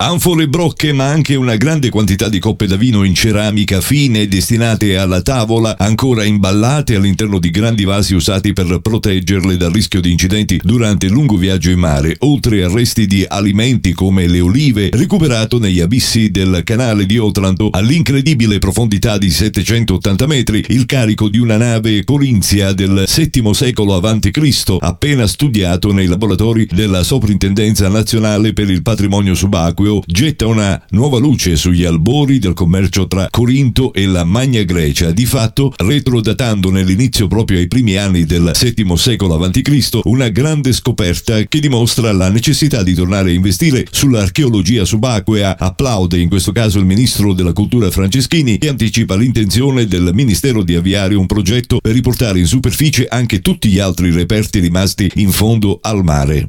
Anfore e brocche, ma anche una grande quantità di coppe da vino in ceramica fine destinate alla tavola, ancora imballate all'interno di grandi vasi usati per proteggerle dal rischio di incidenti durante il lungo viaggio in mare, oltre a resti di alimenti come le olive, recuperato negli abissi del canale di Otranto all'incredibile profondità di 780 metri, il carico di una nave corinzia del VII secolo a.C., appena studiato nei laboratori della Soprintendenza Nazionale per il Patrimonio Subacqueo, getta una nuova luce sugli albori del commercio tra Corinto e la Magna Grecia, di fatto retrodatando nell'inizio proprio ai primi anni del VII secolo a.C. una grande scoperta che dimostra la necessità di tornare a investire sull'archeologia subacquea. Applaude in questo caso il ministro della cultura Franceschini, che anticipa l'intenzione del ministero di avviare un progetto per riportare in superficie anche tutti gli altri reperti rimasti in fondo al mare.